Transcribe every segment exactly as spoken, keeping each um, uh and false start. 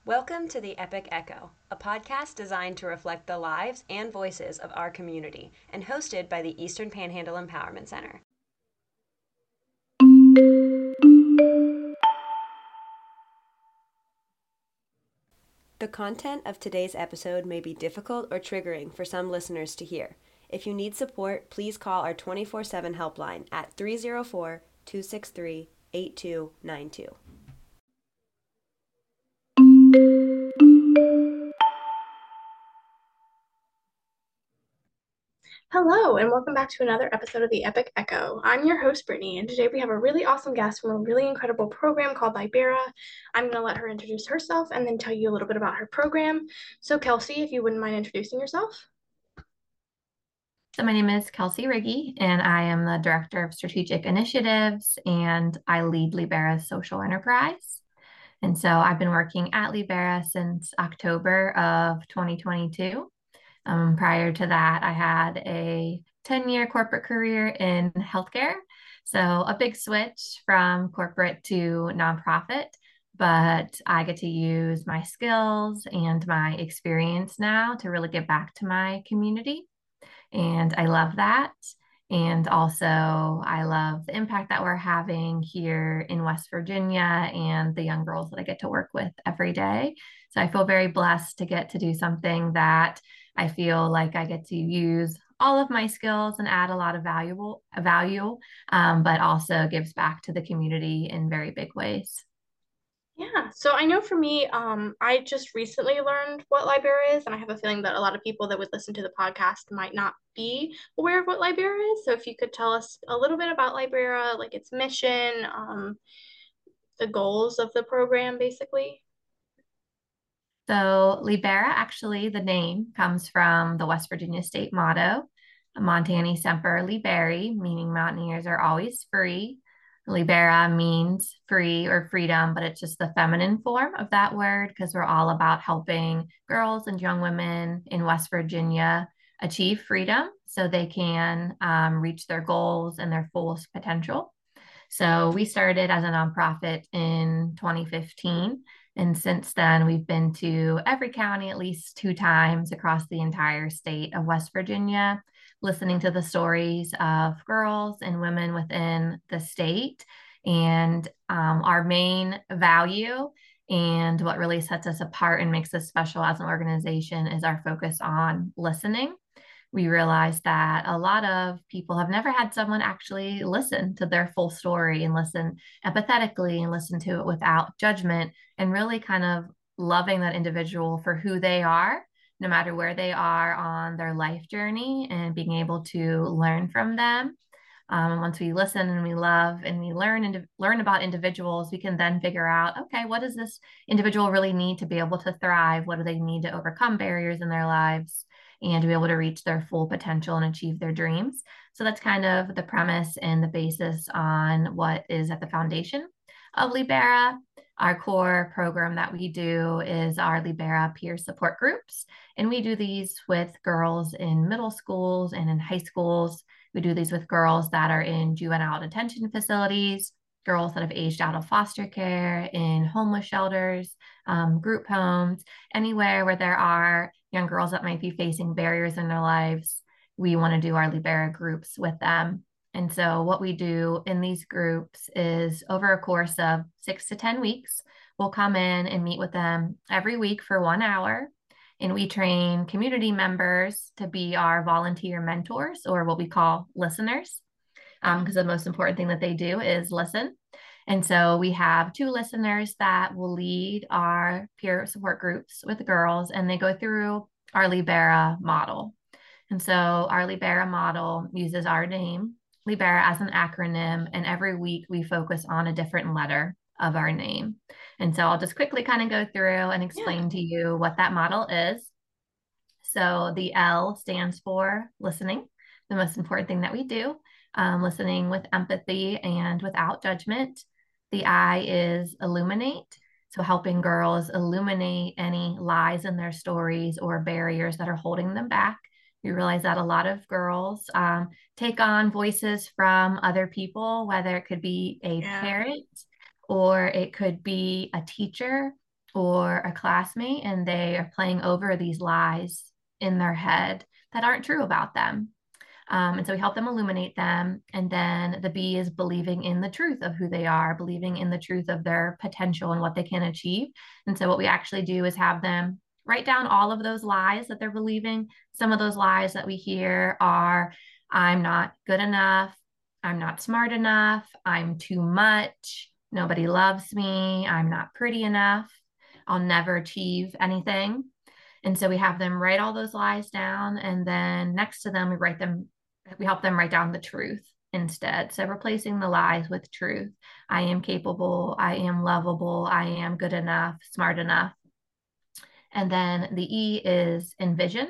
Welcome to the Epic Echo, a podcast designed to reflect the lives and voices of our community and hosted by the Eastern Panhandle Empowerment Center. The content of today's episode may be difficult or triggering for some listeners to hear. If you need support, please call our twenty-four seven helpline at three oh four, two six three, eight two nine two. Hello, and welcome back to another episode of the Epic Echo. I'm your host, Brittany, and today we have a really awesome guest from a really incredible program called Libera. I'm going to let her introduce herself and then tell you a little bit about her program. So, Kelsey, if you wouldn't mind introducing yourself. So my name is Kelsey Riggy, and I am the Director of Strategic Initiatives, and I lead Libera's social enterprise. And so I've been working at Libera since October of twenty twenty-two. Um, prior to that, I had a ten-year corporate career in healthcare. So a big switch from corporate to nonprofit, but I get to use my skills and my experience now to really give back to my community. And I love that. And also, I love the impact that we're having here in West Virginia and the young girls that I get to work with every day. So I feel very blessed to get to do something that I feel like I get to use all of my skills and add a lot of valuable value, um, but also gives back to the community in very big ways. Yeah, so I know for me, um, I just recently learned what Libera is, and I have a feeling that a lot of people that would listen to the podcast might not be aware of what Libera is. So, if you could tell us a little bit about Libera, like its mission, um, the goals of the program, basically. So Libera, actually, the name comes from the West Virginia state motto, Montani Semper Liberi, meaning mountaineers are always free. Libera means free or freedom, but it's just the feminine form of that word because we're all about helping girls and young women in West Virginia achieve freedom so they can um, reach their goals and their fullest potential. So we started as a nonprofit in twenty fifteen. And since then, we've been to every county at least two times across the entire state of West Virginia, listening to the stories of girls and women within the state. And um, our main value and what really sets us apart and makes us special as an organization is our focus on listening. We realized that a lot of people have never had someone actually listen to their full story and listen empathetically and listen to it without judgment and really kind of loving that individual for who they are, no matter where they are on their life journey, and being able to learn from them. Um, and once we listen and we love and we learn and learn about individuals, we can then figure out, okay, what does this individual really need to be able to thrive? What do they need to overcome barriers in their lives and to be able to reach their full potential and achieve their dreams? So that's kind of the premise and the basis on what is at the foundation of Libera. Our core program that we do is our Libera peer support groups. And we do these with girls in middle schools and in high schools. We do these with girls that are in juvenile detention facilities, girls that have aged out of foster care, in homeless shelters, um, group homes, anywhere where there are young girls that might be facing barriers in their lives. We want to do our Libera groups with them. And so, what we do in these groups is over a course of six to ten weeks, we'll come in and meet with them every week for one hour. And we train community members to be our volunteer mentors, or what we call listeners, because um, the most important thing that they do is listen. And so we have two listeners that will lead our peer support groups with the girls, and they go through our Libera model. And so our Libera model uses our name, Libera, as an acronym, and every week we focus on a different letter of our name. And so I'll just quickly kind of go through and explain Yeah. to you what that model is. So the L stands for listening, the most important thing that we do, um, listening with empathy and without judgment. The I is illuminate. So helping girls illuminate any lies in their stories or barriers that are holding them back. We realize that a lot of girls um, take on voices from other people, whether it could be a Yeah. parent or it could be a teacher or a classmate and they are playing over these lies in their head that aren't true about them. Um, and so we help them illuminate them. And then the B is believing in the truth of who they are, believing in the truth of their potential and what they can achieve. And so what we actually do is have them write down all of those lies that they're believing. Some of those lies that we hear are, I'm not good enough. I'm not smart enough. I'm too much. Nobody loves me. I'm not pretty enough. I'll never achieve anything. And so we have them write all those lies down. And then next to them, we write them, we help them write down the truth instead. So replacing the lies with truth. I am capable. I am lovable. I am good enough, smart enough. And then the E is envision.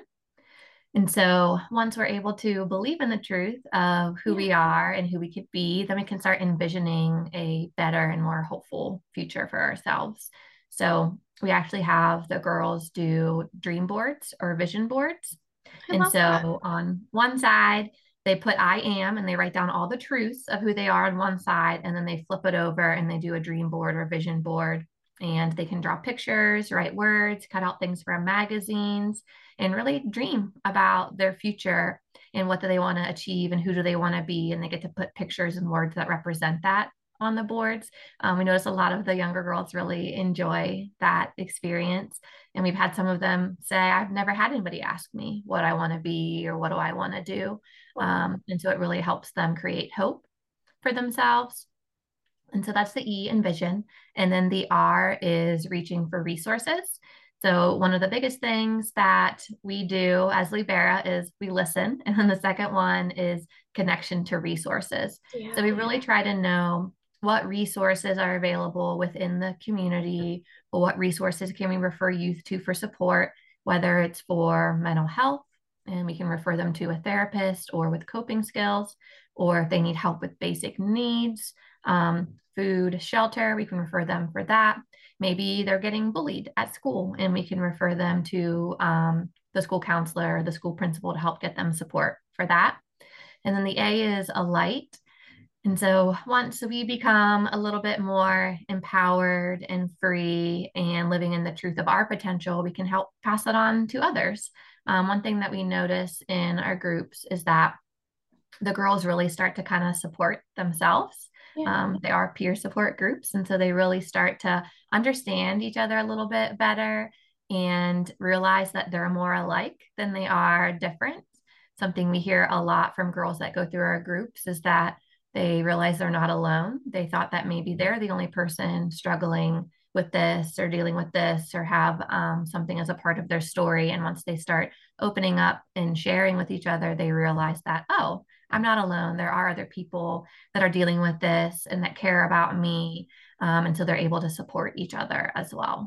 And so once we're able to believe in the truth of who we are and who we could be, then we can start envisioning a better and more hopeful future for ourselves. So we actually have the girls do dream boards or vision boards. I And love so that. on one side, they put I am and they write down all the truths of who they are on one side, and then they flip it over and they do a dream board or vision board. And they can draw pictures, write words, cut out things from magazines, and really dream about their future and what do they want to achieve and who do they want to be. And they get to put pictures and words that represent that on the boards. Um, we notice a lot of the younger girls really enjoy that experience. And we've had some of them say, I've never had anybody ask me what I want to be or what do I want to do. Wow. Um, and so it really helps them create hope for themselves. And so that's the E, envision. And then the R is reaching for resources. So one of the biggest things that we do as Libera is we listen. And then the second one is connection to resources. Yeah. So we really try to know what resources are available within the community, or what resources can we refer youth to for support, whether it's for mental health, and we can refer them to a therapist, or with coping skills, or if they need help with basic needs, um, food, shelter, we can refer them for that. Maybe they're getting bullied at school and we can refer them to um, the school counselor or the school principal to help get them support for that. And then the A is a light. And so once we become a little bit more empowered and free and living in the truth of our potential, we can help pass it on to others. Um, one thing that we notice in our groups is that the girls really start to kind of support themselves. Yeah. Um, they are peer support groups. And so they really start to understand each other a little bit better and realize that they're more alike than they are different. Something we hear a lot from girls that go through our groups is that they realize they're not alone. They thought that maybe they're the only person struggling with this or dealing with this or have um, something as a part of their story. And once they start opening up and sharing with each other, they realize that, oh, I'm not alone. There are other people that are dealing with this and that care about me. Um, and so they're able to support each other as well.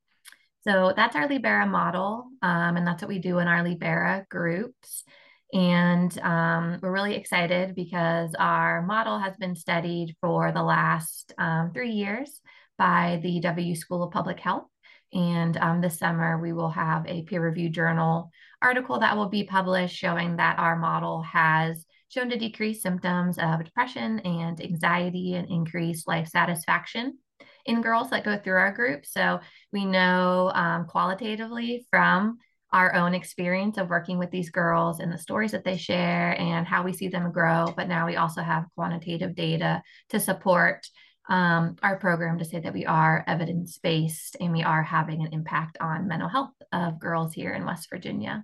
So that's our Libera model. Um, and that's what we do in our Libera groups. And um, we're really excited because our model has been studied for the last um, three years by the W School of Public Health. And um, this summer, we will have a peer-reviewed journal article that will be published showing that our model has shown to decrease symptoms of depression and anxiety and increase life satisfaction in girls that go through our group. So we know um, qualitatively from our own experience of working with these girls and the stories that they share and how we see them grow. But now we also have quantitative data to support um, our program to say that we are evidence-based and we are having an impact on mental health of girls here in West Virginia.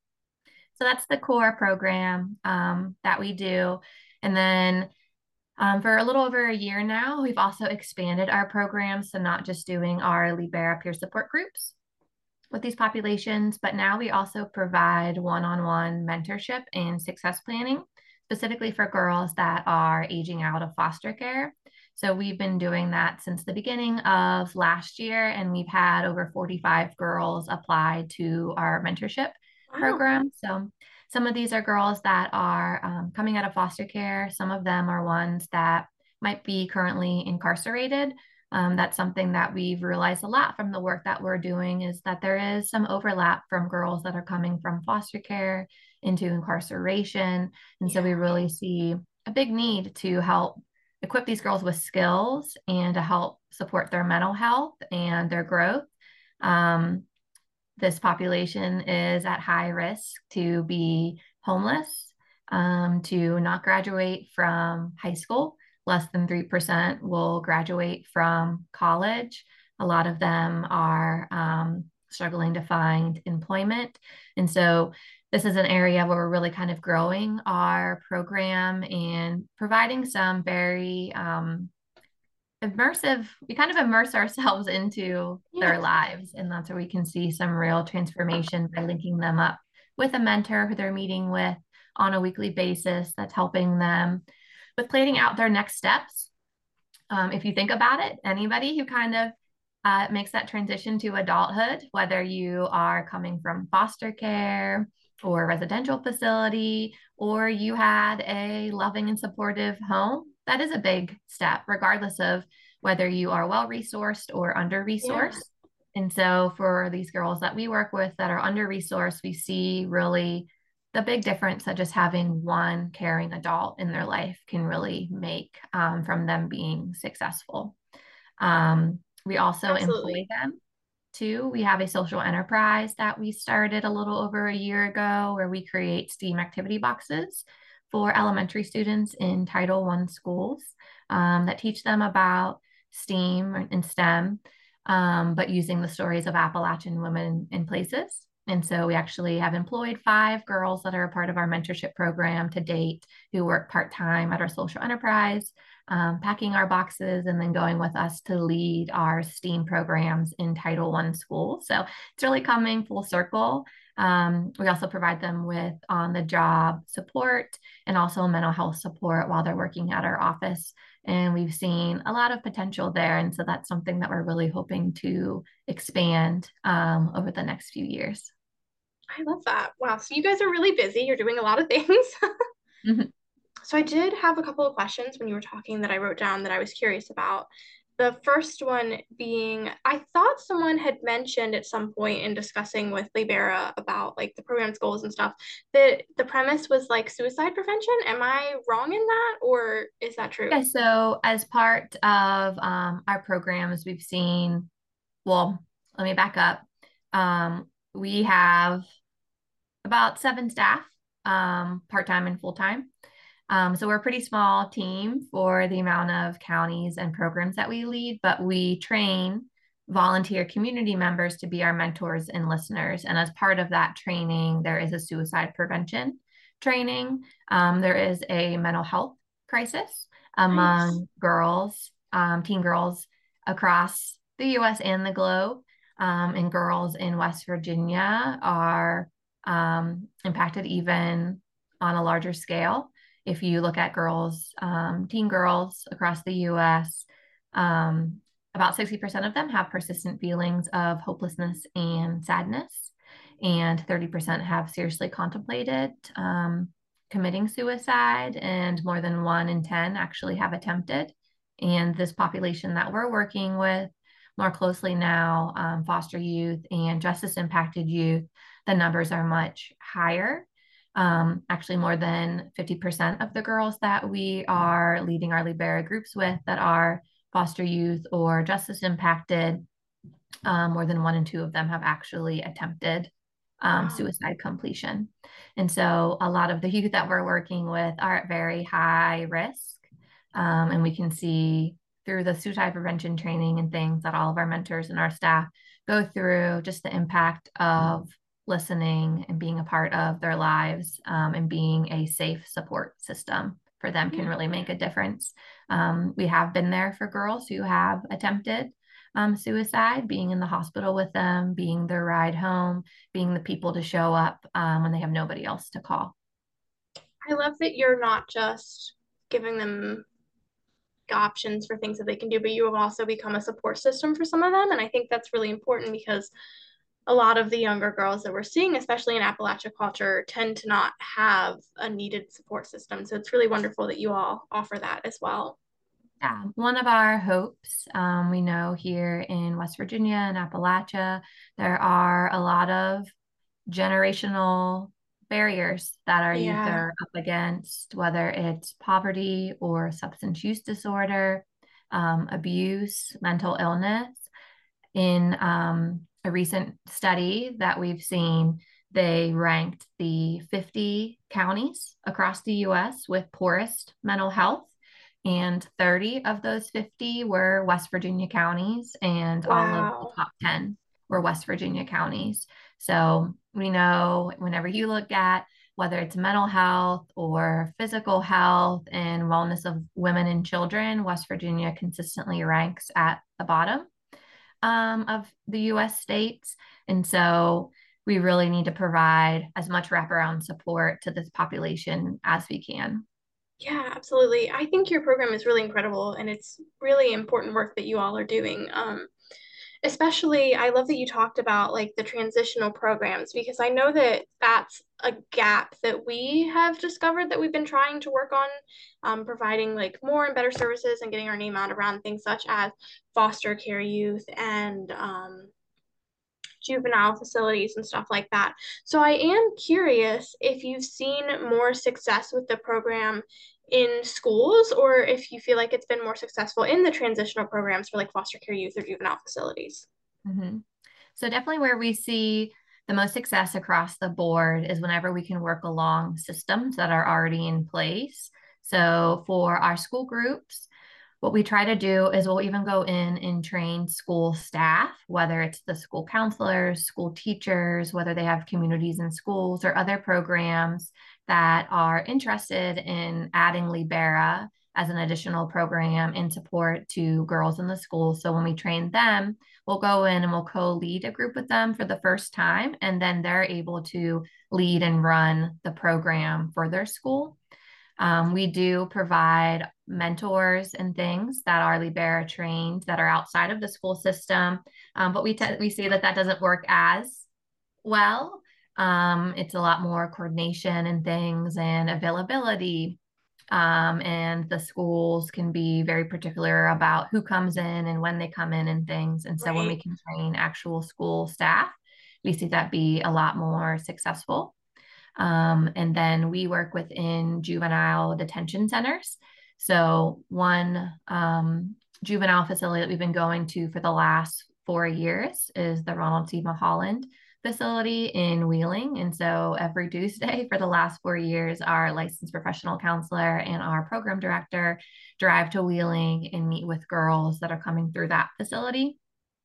So that's the core program um, that we do. And then um, for a little over a year now, we've also expanded our programs to not just doing our Libera peer support groups with these populations, but now we also provide one-on-one mentorship and success planning, specifically for girls that are aging out of foster care. So we've been doing that since the beginning of last year, and we've had over forty-five girls apply to our mentorship Wow. program. So some of these are girls that are um, coming out of foster care. Some of them are ones that might be currently incarcerated. Um, that's something that we've realized a lot from the work that we're doing is that there is some overlap from girls that are coming from foster care into incarceration. And so we really see a big need to help equip these girls with skills and to help support their mental health and their growth. Um, this population is at high risk to be homeless, um, to not graduate from high school. Less than three percent will graduate from college. A lot of them are um, struggling to find employment. And so this is an area where we're really kind of growing our program and providing some very um, immersive, we kind of immerse ourselves into Yeah. their lives. And that's where we can see some real transformation by linking them up with a mentor who they're meeting with on a weekly basis that's helping them with planning out their next steps. Um, if you think about it, anybody who kind of uh, makes that transition to adulthood, whether you are coming from foster care or residential facility, or you had a loving and supportive home, that is a big step, regardless of whether you are well-resourced or under-resourced. Yeah. And so for these girls that we work with that are under-resourced, we see really the big difference that just having one caring adult in their life can really make um, from them being successful. Um, we also Absolutely. Employ them too. We have a social enterprise that we started a little over a year ago where we create STEAM activity boxes for elementary students in Title one schools um, that teach them about STEAM and STEM, um, but using the stories of Appalachian women in places. And so we actually have employed five girls that are a part of our mentorship program to date who work part-time at our social enterprise, um, packing our boxes and then going with us to lead our STEAM programs in Title one schools. So it's really coming full circle. Um, we also provide them with on-the-job support and also mental health support while they're working at our office. And we've seen a lot of potential there. And so that's something that we're really hoping to expand um, over the next few years. I love that. Wow. So you guys are really busy. You're doing a lot of things. Mm-hmm. So I did have a couple of questions when you were talking that I wrote down that I was curious about. The first one being, I thought someone had mentioned at some point in discussing with Libera about like the program's goals and stuff, that the premise was like suicide prevention. Am I wrong in that, or is that true? Yeah, so as part of um, our programs, we've seen, well, let me back up. Um, we have about seven staff, um, part-time and full-time. Um, so we're a pretty small team for the amount of counties and programs that we lead, but we train volunteer community members to be our mentors and listeners. And as part of that training, there is a suicide prevention training. Um, there is a mental health crisis among nice. girls, um, teen girls across the U S and the globe. Um, and girls in West Virginia are um, impacted even on a larger scale. If you look at girls, um, teen girls across the U S, um, about sixty percent of them have persistent feelings of hopelessness and sadness, and thirty percent have seriously contemplated um, committing suicide, and more than one in ten actually have attempted. And this population that we're working with more closely now, um, foster youth and justice impacted youth, the numbers are much higher. Um, actually, more than fifty percent of the girls that we are leading our Libera groups with that are foster youth or justice impacted, um, more than one in two of them have actually attempted um, wow. suicide completion. And so a lot of the youth that we're working with are at very high risk. Um, and we can see through the suicide prevention training and things that all of our mentors and our staff go through, just the impact of listening and being a part of their lives, um, and being a safe support system for them can really make a difference. Um, we have been there for girls who have attempted um, suicide, being in the hospital with them, being their ride home, being the people to show up um, when they have nobody else to call. I love that you're not just giving them options for things that they can do, but you have also become a support system for some of them. And I think that's really important because a lot of the younger girls that we're seeing, especially in Appalachia culture, tend to not have a needed support system. So it's really wonderful that you all offer that as well. Yeah, one of our hopes, um, we know here in West Virginia and Appalachia, there are a lot of generational barriers that our yeah. youth are up against, whether it's poverty or substance use disorder. um, abuse, mental illness. In um, a recent study that we've seen, they ranked the fifty counties across the U S with poorest mental health, and thirty of those fifty were West Virginia counties, and all of the Wow. top ten were West Virginia counties. So we know whenever you look at whether it's mental health or physical health and wellness of women and children, West Virginia consistently ranks at the bottom um, of the U S states. And so we really need to provide as much wraparound support to this population as we can. Yeah, absolutely. I think your program is really incredible and it's really important work that you all are doing. Um, especially, I love that you talked about like the transitional programs because I know that that's a gap that we have discovered that we've been trying to work on, um, providing like more and better services and getting our name out around things such as foster care youth and um, juvenile facilities and stuff like that. So I am curious if you've seen more success with the program in schools or if you feel like it's been more successful in the transitional programs for like foster care youth or juvenile facilities. Mm-hmm. So definitely where we see the most success across the board is whenever we can work along systems that are already in place. So for our school groups, what we try to do is we'll even go in and train school staff, whether it's the school counselors, school teachers, whether they have communities in schools or other programs that are interested in adding Libera as an additional program in support to girls in the school. So when we train them, we'll go in and we'll co-lead a group with them for the first time, and then they're able to lead and run the program for their school. Um, we do provide mentors and things that are Libera trained that are outside of the school system, um, but we te- we see that that doesn't work as well. Um, it's a lot more coordination and things and availability. Um, and the schools can be very particular about who comes in and when they come in and things. And so when we Right. can train actual school staff, we see that be a lot more successful. Um, and then we work within juvenile detention centers. So one um, juvenile facility that we've been going to for the last four years is the Ronald C. Mulholland facility in Wheeling. And so every Tuesday for the last four years, our licensed professional counselor and our program director drive to Wheeling and meet with girls that are coming through that facility.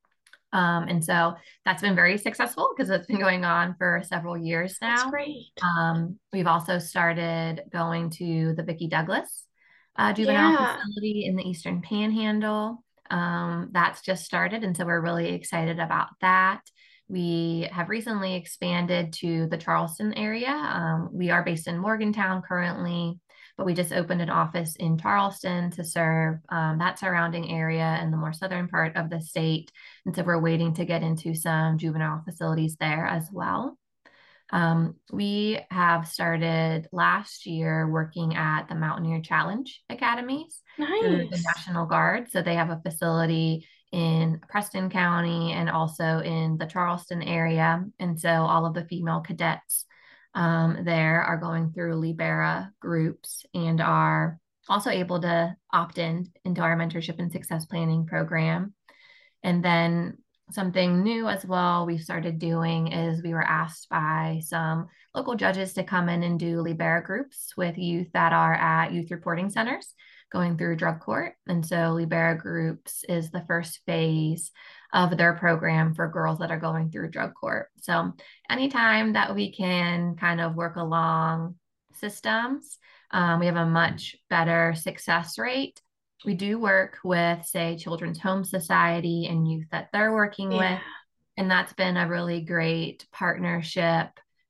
Um, and so that's been very successful because it's been going on for several years That's now. great. Um, we've also started going to the Vicki Douglas uh, juvenile Yeah. facility in the Eastern Panhandle. Um, that's just started, and so we're really excited about that. We have recently expanded to the Charleston area. Um, we are based in Morgantown currently, but we just opened an office in Charleston to serve um, that surrounding area and the more southern part of the state. And so we're waiting to get into some juvenile facilities there as well. Um, we have started last year working at the Mountaineer Challenge Academies through the Nice. National Guard. So they have a facility in Preston County and also in the Charleston area. And so all of the female cadets um, there are going through Libera groups and are also able to opt in into our mentorship and success planning program. And then something new as well we've started doing is we were asked by some local judges to come in and do Libera groups with youth that are at youth reporting centers going through drug court. And so Libera groups is the first phase of their program for girls that are going through drug court. So anytime that we can kind of work along systems, um, we have a much better success rate. We do work with, say, Children's Home Society and youth that they're working Yeah. with. And that's been a really great partnership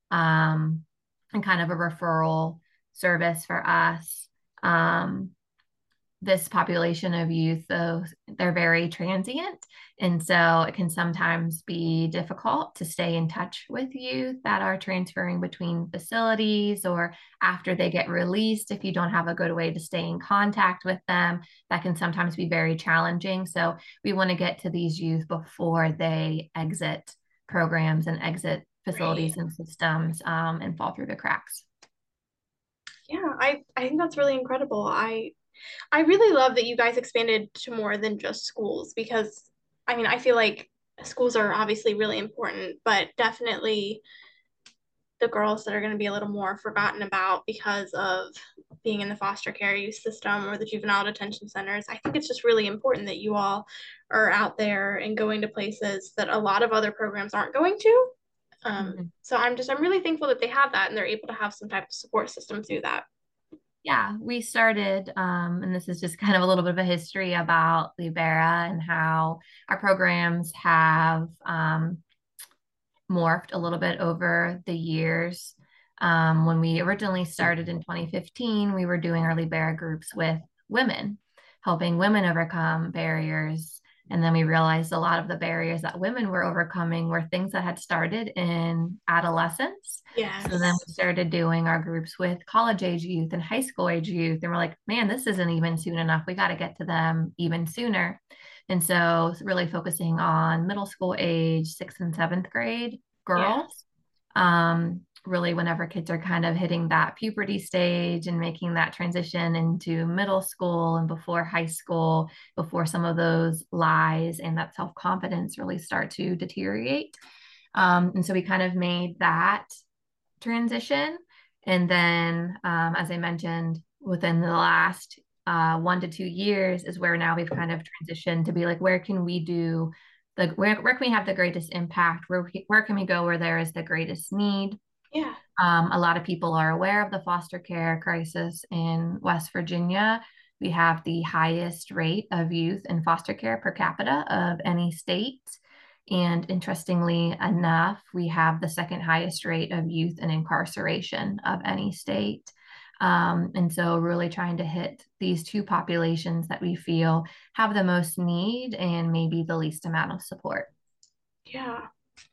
um, and kind of a referral service for us. Um, this population of youth, though, they're very transient. And so it can sometimes be difficult to stay in touch with youth that are transferring between facilities or after they get released. If you don't have a good way to stay in contact with them, that can sometimes be very challenging. So we want to get to these youth before they exit programs and exit Right. facilities and systems um, and fall through the cracks. Yeah, I, I think that's really incredible. I I really love that you guys expanded to more than just schools because I mean, I feel like schools are obviously really important, but definitely the girls that are going to be a little more forgotten about because of being in the foster care youth system or the juvenile detention centers. I think it's just really important that you all are out there and going to places that a lot of other programs aren't going to. Um, Mhm. so I'm just, I'm really thankful that they have that and they're able to have some type of support system through that. Yeah, we started, um, and this is just kind of a little bit of a history about Libera and how our programs have um, morphed a little bit over the years. Um, when we originally started in twenty fifteen, we were doing our Libera groups with women, helping women overcome barriers. And then we realized a lot of the barriers that women were overcoming were things that had started in adolescence. So then Yes. we started doing our groups with college age youth and high school age youth. And we're like, man, this isn't even soon enough. We got to get to them even sooner. And so really focusing on middle school age, sixth and seventh grade Yeah. girls. Um, really, whenever kids are kind of hitting that puberty stage and making that transition into middle school and before high school, before some of those lies and that self confidence really start to deteriorate. Um, and so we kind of made that transition. And then, um, as I mentioned, within the last uh, one to two years is where now we've kind of transitioned to be like, where can we do the where, where can we have the greatest impact? Where where can we go where there is the greatest need? Yeah. Um, a lot of people are aware of the foster care crisis in West Virginia. We have the highest rate of youth in foster care per capita of any state. And interestingly enough, we have the second highest rate of youth in incarceration of any state. Um, and so, really trying to hit these two populations that we feel have the most need and maybe the least amount of support. Yeah.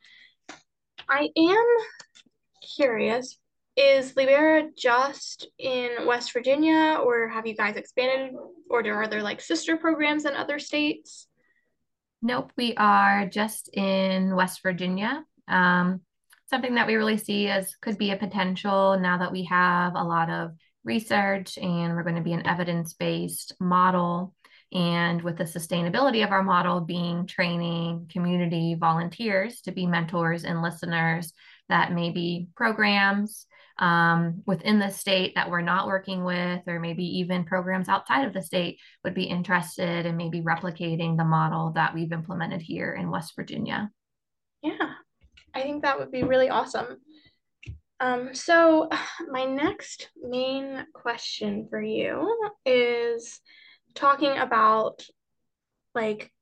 I am curious, is Libera just in West Virginia, or have you guys expanded, or are there like sister programs in other states? Nope, we are just in West Virginia. Um, something that we really see as could be a potential now that we have a lot of research and we're going to be an evidence-based model. And with the sustainability of our model being training community volunteers to be mentors and listeners, that may be programs um, within the state that we're not working with, or maybe even programs outside of the state would be interested in maybe replicating the model that we've implemented here in West Virginia. Yeah, I think that would be really awesome. Um, so my next main question for you is talking about like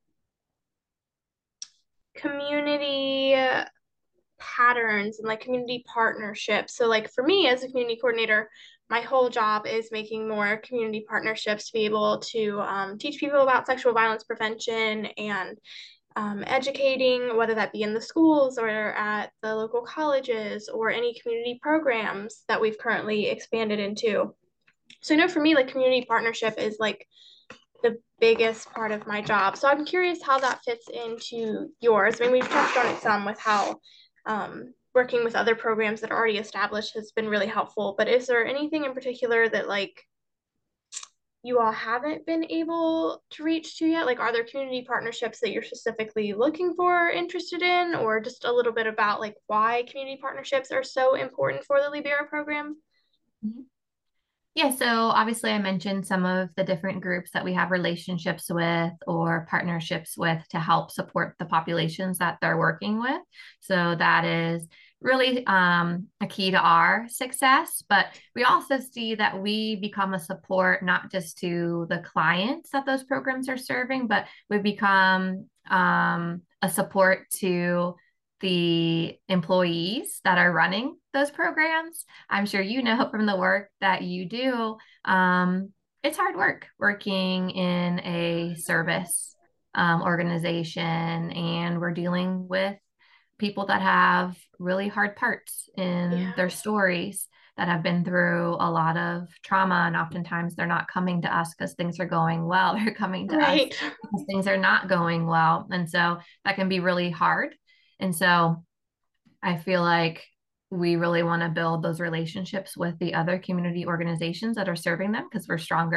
community patterns and like community partnerships. So like for me as a community coordinator, my whole job is making more community partnerships to be able to um, teach people about sexual violence prevention and um, educating, whether that be in the schools or at the local colleges or any community programs that we've currently expanded into. So I know for me, like community partnership is like the biggest part of my job. So I'm curious how that fits into yours. I mean, we've touched on it some with how um, working with other programs that are already established has been really helpful. But is there anything in particular that like you all haven't been able to reach to yet? Like, are there community partnerships that you're specifically looking for, interested in, or just a little bit about like why community partnerships are so important for the Libera program? Mhm. Yeah, so obviously I mentioned some of the different groups that we have relationships with or partnerships with to help support the populations that they're working with. So that is really um, a key to our success. But we also see that we become a support not just to the clients that those programs are serving, but we become um, a support to the employees that are running those programs. I'm sure you know from the work that you do, um, it's hard work working in a service um, organization, and we're dealing with people that have really hard parts in Yeah, their stories that have been through a lot of trauma. And oftentimes they're not coming to us because things are going well. They're coming to us right. because things are not going well. And so that can be really hard. And so I feel like we really want to build those relationships with the other community organizations that are serving them because we're stronger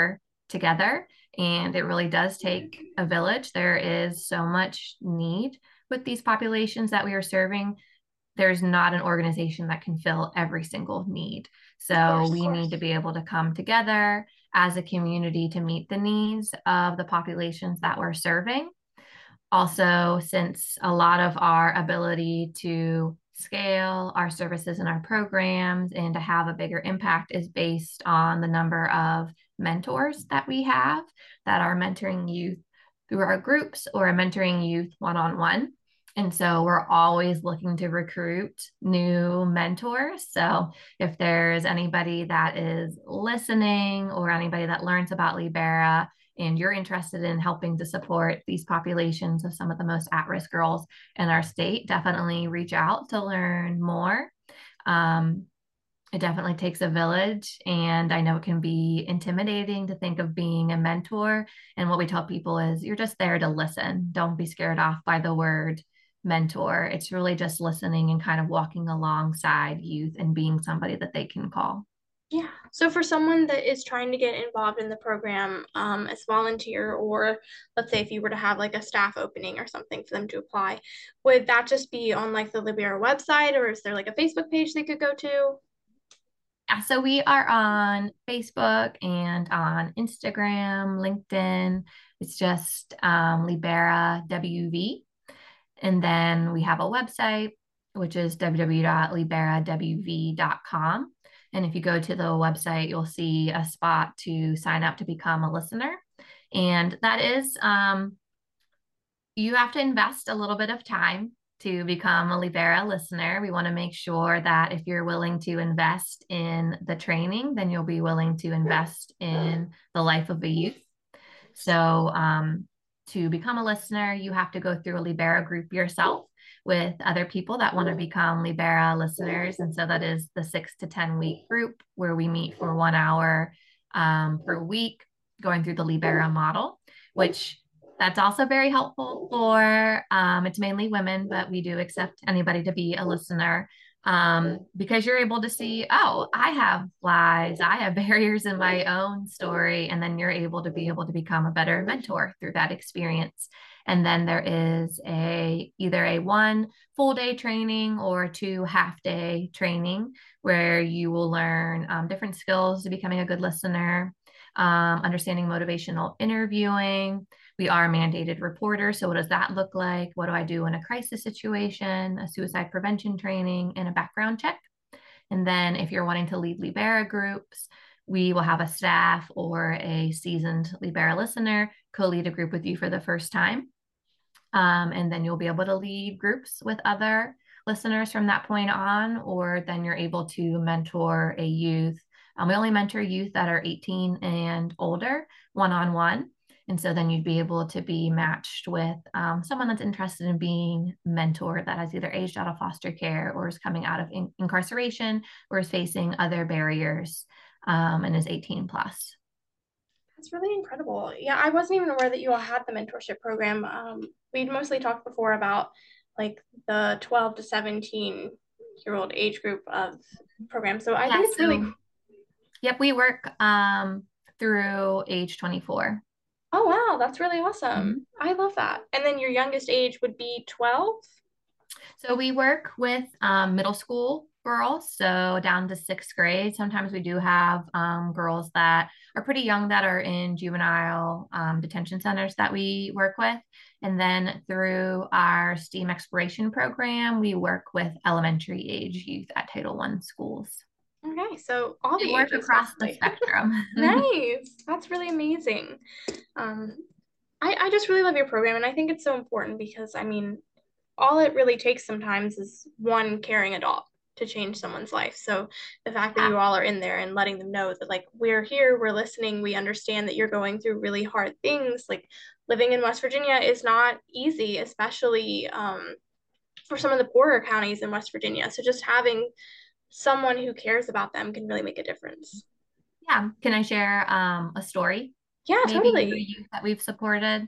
together. And it really does take a village. There is so much need with these populations that we are serving. There's not an organization that can fill every single need. So we need to be able to come together as a community to meet the needs of the populations that we're serving. Also, since a lot of our ability to scale our services and our programs and to have a bigger impact is based on the number of mentors that we have that are mentoring youth through our groups or mentoring youth one-on-one. And so we're always looking to recruit new mentors. So if there's anybody that is listening or anybody that learns about Libera and you're interested in helping to support these populations of some of the most at-risk girls in our state, definitely reach out to learn more. Um, it definitely takes a village, and I know it can be intimidating to think of being a mentor. And what we tell people is you're just there to listen. Don't be scared off by the word mentor. It's really just listening and kind of walking alongside youth and being somebody that they can call. Yeah. So for someone that is trying to get involved in the program um, as volunteer, or let's say if you were to have like a staff opening or something for them to apply, would that just be on like the Libera website, or is there like a Facebook page they could go to? Yeah, so we are on Facebook and on Instagram, LinkedIn. It's just um, Libera W V. And then we have a website, which is w w w dot libera w v dot com. And if you go to the website, you'll see a spot to sign up to become a listener. And that is, um, you have to invest a little bit of time to become a Libera listener. We want to make sure that if you're willing to invest in the training, then you'll be willing to invest in the life of a youth. So um, to become a listener, you have to go through a Libera group yourself with other people that want to become Libera listeners. And so that is the six to ten week group where we meet for one hour um, per week, going through the Libera model, which that's also very helpful for, um, it's mainly women, but we do accept anybody to be a listener. Um, because you're able to see, oh, I have flaws, I have barriers in my own story, and then you're able to be able to become a better mentor through that experience. And then there is a either a one full day training or two half day training where you will learn um, different skills to becoming a good listener, um, understanding motivational interviewing. We are mandated reporters. So what does that look like? What do I do in a crisis situation, a suicide prevention training, and a background check? And then if you're wanting to lead Libera groups, we will have a staff or a seasoned Libera listener co-lead a group with you for the first time. Um, and then you'll be able to lead groups with other listeners from that point on, or then you're able to mentor a youth. Um, we only mentor youth that are eighteen and older, one-on-one. And so then you'd be able to be matched with um, someone that's interested in being mentored that has either aged out of foster care or is coming out of in- incarceration or is facing other barriers um, and is eighteen plus. That's really incredible. Yeah, I wasn't even aware that you all had the mentorship program. Um, we'd mostly talked before about like the twelve to seventeen year old age group of program. So I yeah, think it's so, really cool. Yep, we work um, through age twenty-four. Oh, wow. That's really awesome. Mm-hmm. I love that. And then your youngest age would be twelve? So we work with um, middle school girls, so down to sixth grade. Sometimes we do have um, girls that are pretty young that are in juvenile um, detention centers that we work with. And then through our STEAM exploration program, we work with elementary age youth at Title One schools. Okay, so all we the work ages across basically. the spectrum. Nice. That's really amazing. Um, I, I just really love your program, and I think it's so important because, I mean, all it really takes sometimes is one caring adult to change someone's life. So the fact that you all are in there and letting them know that, like, we're here, we're listening, we understand that you're going through really hard things. Like, living in West Virginia is not easy, especially um, for some of the poorer counties in West Virginia. So just having someone who cares about them can really make a difference. Yeah. Can I share um, a story? Yeah, Maybe totally. youth that we've supported.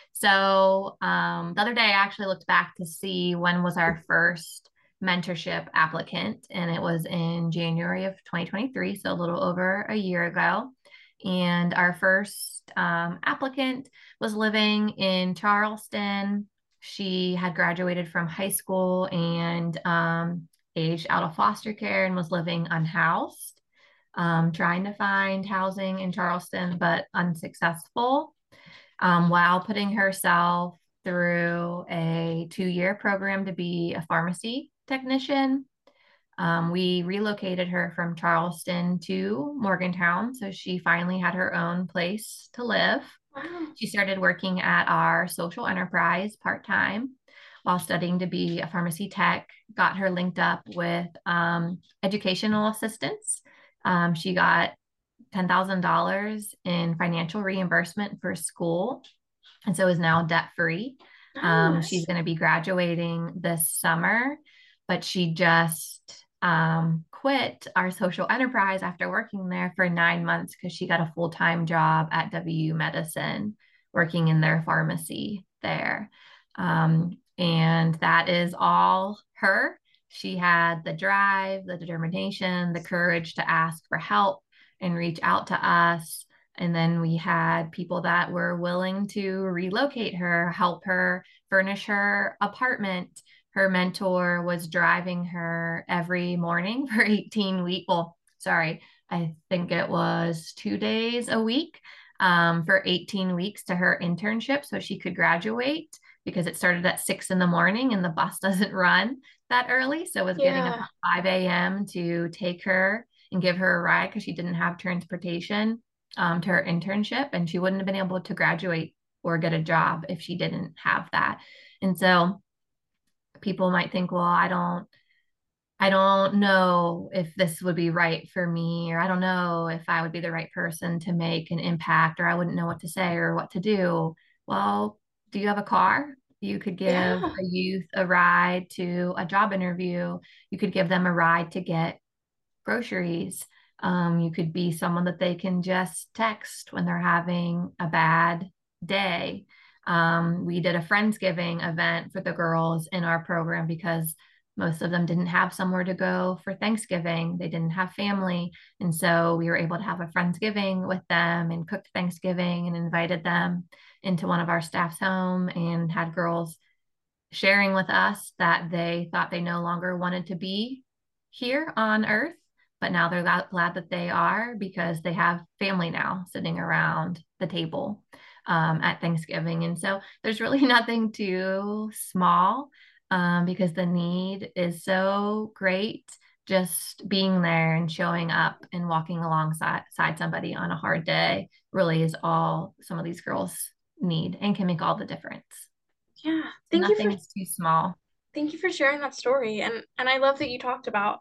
So um, the other day I actually looked back to see when was our first mentorship applicant, and it was in January of twenty twenty-three, so a little over a year ago. And our first um, applicant was living in Charleston. She had graduated from high school and um, aged out of foster care and was living unhoused, um, trying to find housing in Charleston, but unsuccessful, um, while putting herself through a two-year program to be a pharmacy technician. Um, we relocated her from Charleston to Morgantown, so she finally had her own place to live. Wow. She started working at our social enterprise part-time while studying to be a pharmacy tech, got her linked up with um, educational assistance. Um, she got ten thousand dollars in financial reimbursement for school, and so is now debt-free. Um, she's Nice. going to be graduating this summer, but she just um, quit our social enterprise after working there for nine months because she got a full-time job at W U Medicine, working in their pharmacy there. Um, and that is all her. She had the drive, the determination, the courage to ask for help and reach out to us. And then we had people that were willing to relocate her, help her furnish her apartment. Her mentor was driving her every morning for eighteen weeks. Well, sorry, I think it was two days a week um, for eighteen weeks to her internship so she could graduate, because it started at six in the morning and the bus doesn't run that early. So it was getting up Yeah. at five a m to take her and give her a ride because she didn't have transportation um, to her internship, and she wouldn't have been able to graduate or get a job if she didn't have that. And so people might think, well, I don't I don't know if this would be right for me, or I don't know if I would be the right person to make an impact, or I wouldn't know what to say or what to do. Well, do you have a car? You could give Yeah. a youth a ride to a job interview. You could give them a ride to get groceries. Um, you could be someone that they can just text when they're having a bad day. Um, we did a Friendsgiving event for the girls in our program because most of them didn't have somewhere to go for Thanksgiving. They didn't have family. And so we were able to have a Friendsgiving with them and cooked Thanksgiving and invited them into one of our staff's home, and had girls sharing with us that they thought they no longer wanted to be here on Earth, but now they're glad that they are, because they have family now sitting around the table um, at Thanksgiving. And so there's really nothing too small um, because the need is so great. Just being there and showing up and walking alongside somebody on a hard day really is all some of these girls need and can make all the difference. Yeah. So Thank you for nothing is too small. thank you for sharing that story. And and I love that you talked about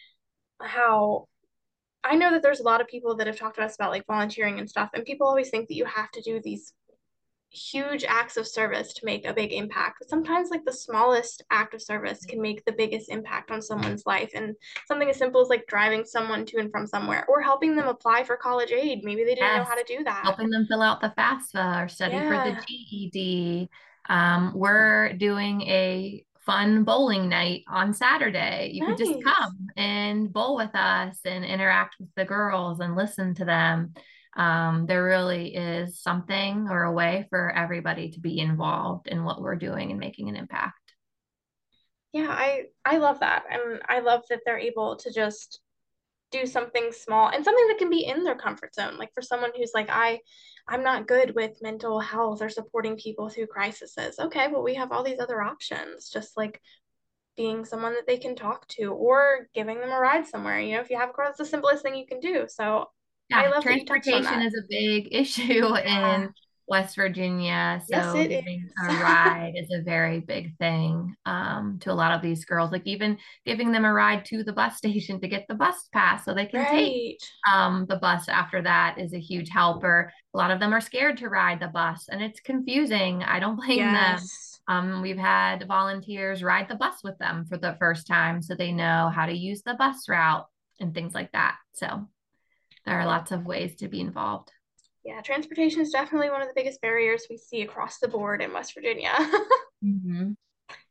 how I know that there's a lot of people that have talked to us about like volunteering and stuff, and people always think that you have to do these huge acts of service to make a big impact. But sometimes like the smallest act of service can make the biggest impact on someone's life. And something as simple as like driving someone to and from somewhere, or helping them apply for college aid. Maybe they didn't know Yes, how to do that. helping them fill out the FAFSA or study for the Yeah. G E D. Um, we're doing a fun bowling night on Saturday. You could just Nice. come and bowl with us and interact with the girls and listen to them. Um, there really is something or a way for everybody to be involved in what we're doing and making an impact. Yeah, I I love that. And I love that they're able to just do something small and something that can be in their comfort zone. Like for someone who's like, I I'm not good with mental health or supporting people through crises. Okay, well we have all these other options, just like being someone that they can talk to or giving them a ride somewhere. You know, if you have a car, that's the simplest thing you can do. So I Yeah, love that you touched on transportation that. is a big issue Yeah. in West Virginia. Yes, So it giving is. a ride is a very big thing um, to a lot of these girls. Like even giving them a ride to the bus station to get the bus pass so they can take Right. um, the bus after that is a huge helper. A lot of them are scared to ride the bus, and it's confusing. I don't blame them. Yes. Um, we've had volunteers ride the bus with them for the first time so they know how to use the bus route and things like that. So there are Yeah. lots of ways to be involved. Yeah, transportation is definitely one of the biggest barriers we see across the board in West Virginia. Mm-hmm.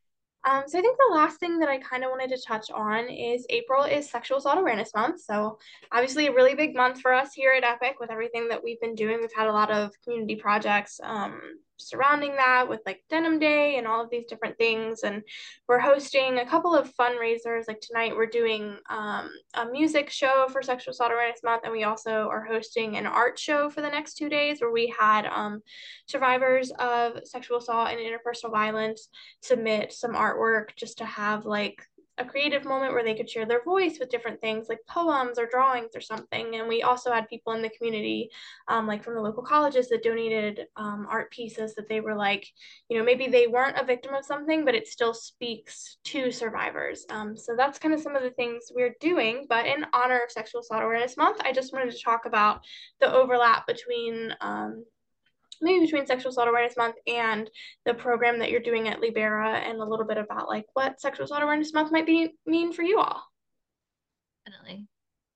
Um, so I think the last thing that I kind of wanted to touch on is April is Sexual Assault Awareness Month. So obviously a really big month for us here at Epic with everything that we've been doing. We've had a lot of community projects um, surrounding that with like Denim Day and all of these different things. And we're hosting a couple of fundraisers. Like tonight we're doing um, a music show for Sexual Assault Awareness Month. And we also are hosting an art show for the next two days where we had um, survivors of sexual assault and interpersonal violence submit some artwork just to have like a creative moment where they could share their voice with different things like poems or drawings or something. And we also had people in the community, um, like from the local colleges, that donated um, art pieces that they were like, you know, maybe they weren't a victim of something, but it still speaks to survivors. Um, so that's kind of some of the things we're doing. But in honor of Sexual Assault Awareness Month, I just wanted to talk about the overlap between um, maybe between Sexual Assault Awareness Month and the program that you're doing at Libera, and a little bit about like what Sexual Assault Awareness Month might be mean for you all. Definitely.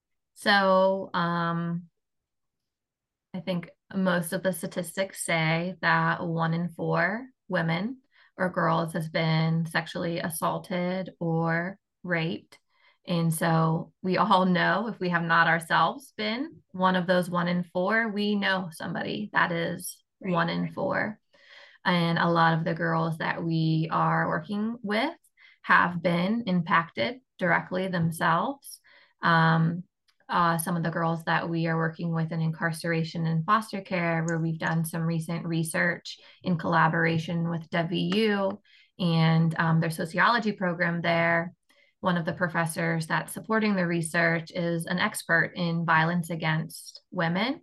So um, I think most of the statistics say that one in four women or girls has been sexually assaulted or raped. And so we all know, if we have not ourselves been one of those one in four, we know somebody that is Right. one in four. And a lot of the girls that we are working with have been impacted directly themselves. Um, uh, some of the girls that we are working with in incarceration and foster care, where we've done some recent research in collaboration with W V U and um, their sociology program there. One of the professors that's supporting the research is an expert in violence against women.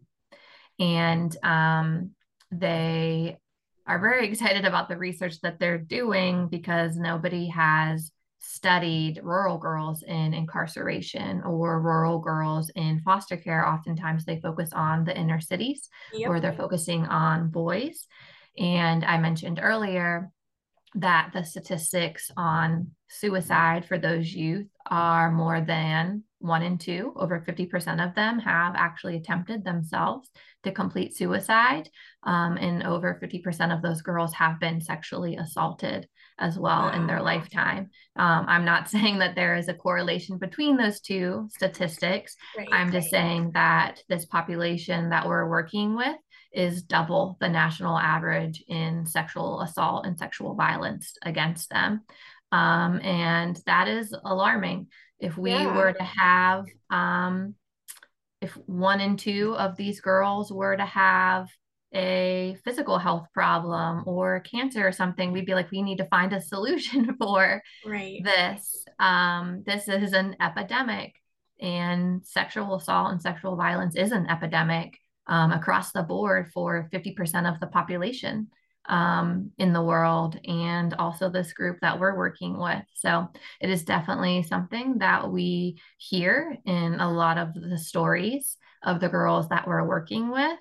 And um, they are very excited about the research that they're doing because nobody has studied rural girls in incarceration or rural girls in foster care. Oftentimes they focus on the inner cities, Yep. or they're focusing on boys. And I mentioned earlier that the statistics on suicide for those youth are more than one in two. Over fifty percent of them have actually attempted themselves to complete suicide. Um, and over fifty percent of those girls have been sexually assaulted as well wow. in their lifetime. Um, I'm not saying that there is a correlation between those two statistics. Right, I'm just right. saying that this population that we're working with is double the national average in sexual assault and sexual violence against them. Um, and that is alarming. If we yeah. were to have, um, if one in two of these girls were to have a physical health problem or cancer or something, we'd be like, we need to find a solution for right. this. Um, this is an epidemic, and sexual assault and sexual violence is an epidemic um, across the board for fifty percent of the population um, in the world, and also this group that we're working with. So it is definitely something that we hear in a lot of the stories of the girls that we're working with.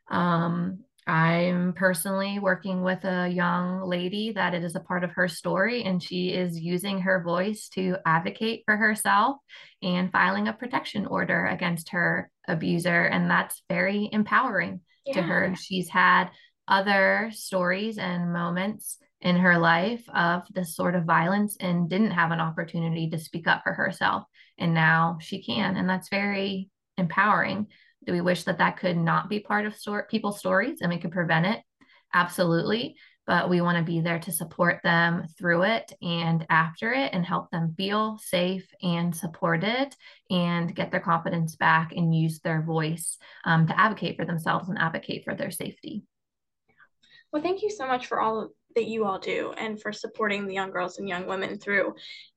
Um, I'm personally working with a young lady that it is a part of her story, and she is using her voice to advocate for herself and filing a protection order against her abuser. And that's very empowering yeah. to her. She's had other stories and moments in her life of this sort of violence and didn't have an opportunity to speak up for herself. And now she can, and that's very empowering. Do we wish that that could not be part of sto- people's stories and we could prevent it? Absolutely. But we want to be there to support them through it and after it, and help them feel safe and supported and get their confidence back and use their voice um, to advocate for themselves and advocate for their safety. Well, thank you so much for all that you all do and for supporting the young girls and young women through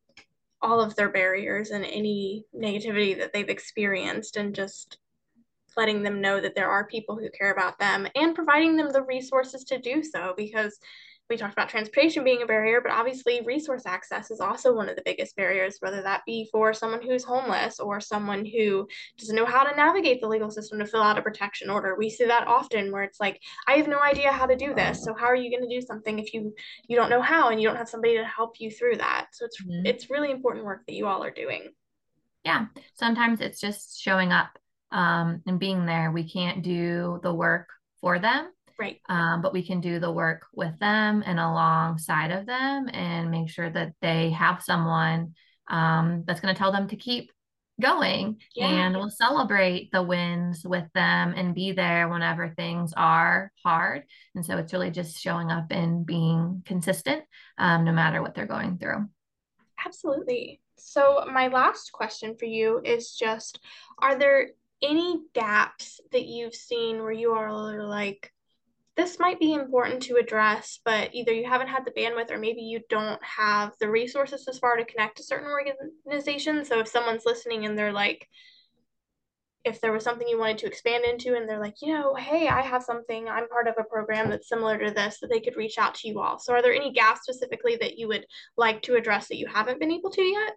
all of their barriers and any negativity that they've experienced, and just letting them know that there are people who care about them and providing them the resources to do so, because we talked about transportation being a barrier, but obviously resource access is also one of the biggest barriers, whether that be for someone who's homeless or someone who doesn't know how to navigate the legal system to fill out a protection order. We see that often where it's like, I have no idea how to do this. So how are you going to do something if you you don't know how and you don't have somebody to help you through that? So it's mm-hmm. it's really important work that you all are doing. Yeah, sometimes it's just showing up um, and being there. We can't do the work for them. Right. Um, but we can do the work with them and alongside of them and make sure that they have someone um, that's going to tell them to keep going. Yeah. And we'll celebrate the wins with them and be there whenever things are hard. And so it's really just showing up and being consistent um, no matter what they're going through. Absolutely. So my last question for you is just, are there any gaps that you've seen where you are like, this might be important to address, but either you haven't had the bandwidth or maybe you don't have the resources as far to connect to certain organizations? So if someone's listening and they're like, if there was something you wanted to expand into and they're like, you know, hey, I have something, I'm part of a program that's similar to this, that they could reach out to you all. So are there any gaps specifically that you would like to address that you haven't been able to yet?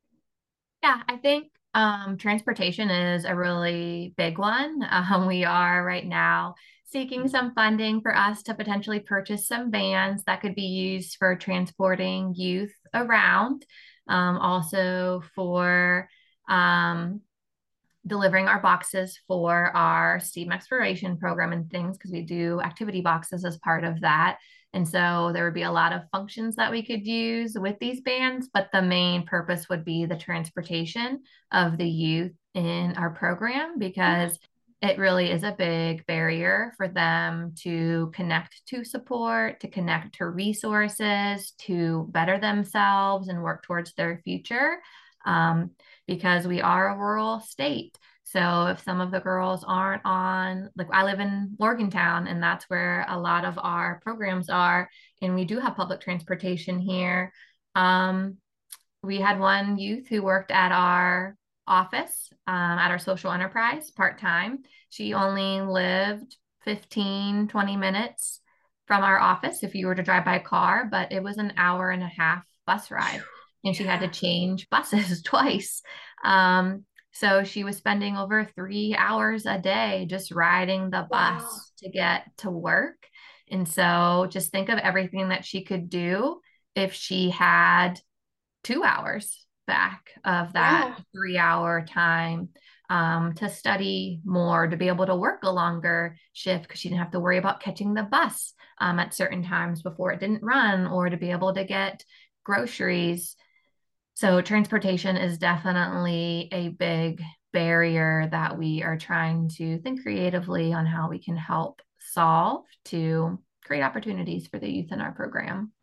Yeah, I think um, transportation is a really big one. Um, we are right now seeking some funding for us to potentially purchase some vans that could be used for transporting youth around. Um, also for um, delivering our boxes for our STEAM exploration program and things, because we do activity boxes as part of that. And so there would be a lot of functions that we could use with these bands, but the main purpose would be the transportation of the youth in our program, because it really is a big barrier for them to connect to support, to connect to resources, to better themselves and work towards their future. Um, because we are a rural state. So if some of the girls aren't on, like I live in Morgantown, and that's where a lot of our programs are, and we do have public transportation here. Um, we had one youth who worked at our office, um, at our social enterprise part-time. She only lived fifteen, twenty minutes from our office if you were to drive by car, but it was an hour and a half bus ride. And she had to change buses twice. Um, so she was spending over three hours a day just riding the bus Wow. to get to work. And so just think of everything that she could do if she had two hours back of that Yeah. three hour time um, to study more, to be able to work a longer shift because she didn't have to worry about catching the bus um, at certain times before it didn't run, or to be able to get groceries. So transportation is definitely a big barrier that we are trying to think creatively on how we can help solve to create opportunities for the youth in our program.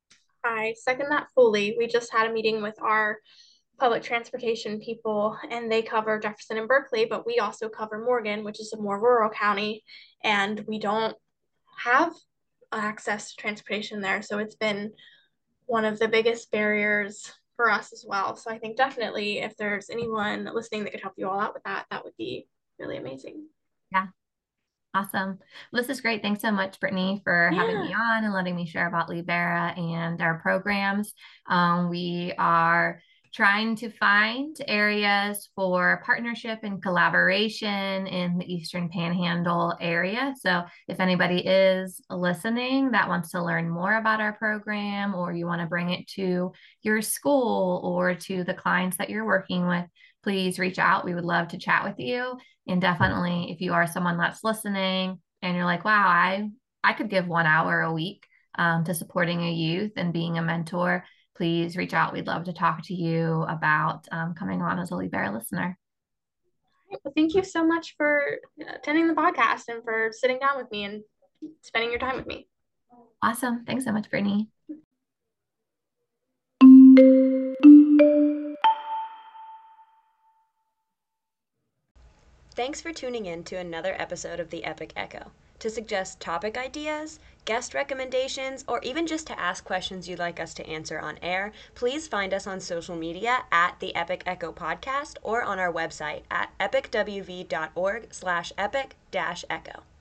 I second that fully. We just had a meeting with our public transportation people, and they cover Jefferson and Berkeley, but we also cover Morgan, which is a more rural county, and we don't have access to transportation there. So it's been one of the biggest barriers for us as well. So I think definitely if there's anyone listening that could help you all out with that, that would be really amazing. Yeah. Awesome. Well, this is great. Thanks so much, Brittany, for having Yeah. me on and letting me share about Libera and our programs. Um, we are trying to find areas for partnership and collaboration in the Eastern Panhandle area. So if anybody is listening that wants to learn more about our program, or you want to bring it to your school or to the clients that you're working with, please reach out. We would love to chat with you. And definitely, if you are someone that's listening and you're like, wow, I, I could give one hour a week um, to supporting a youth and being a mentor, please reach out. We'd love to talk to you about um, coming on as a Libera listener. Well, thank you so much for attending the podcast and for sitting down with me and spending your time with me. Awesome. Thanks so much, Brittany. Thanks for tuning in to another episode of the Epic Echo. To suggest topic ideas, guest recommendations, or even just to ask questions you'd like us to answer on air, please find us on social media at the Epic Echo Podcast or on our website at epicwv.org slash epic dash echo.